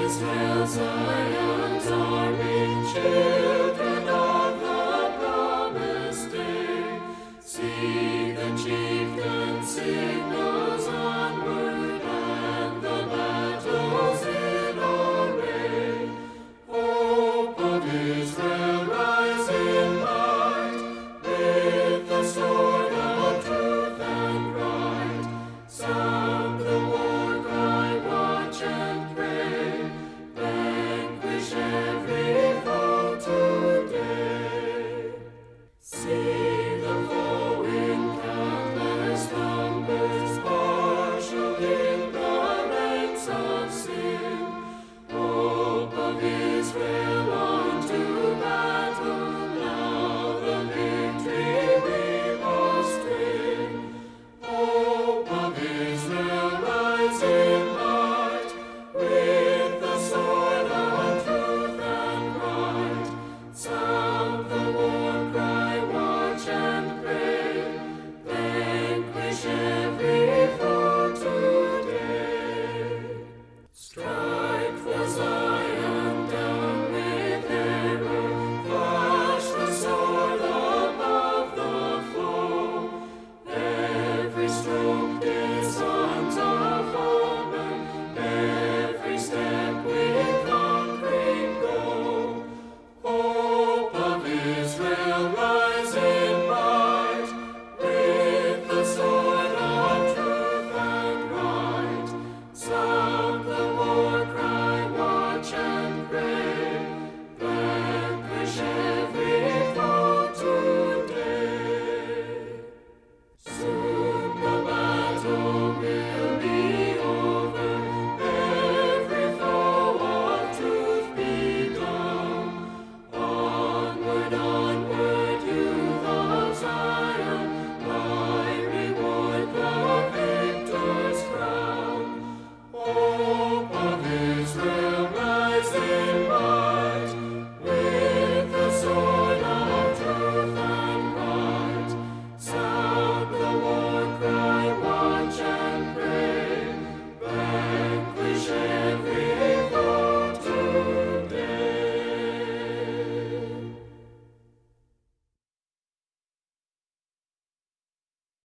Israel, Zion's army, children of the promised day, see the chieftain signals onward, and the battle's in array. Hope of Israel, rise in might, with the sword of truth and right. Sound the war cry, watch and pray, vanquish every foe today. See the foe in countless numbers, marshalled in the ranks of sin. Hope of Israel, on to battle, now the victory we must win. Hope of Israel, rise in might, with the sword of truth and right. Sound the war cry, watch and pray, vanquish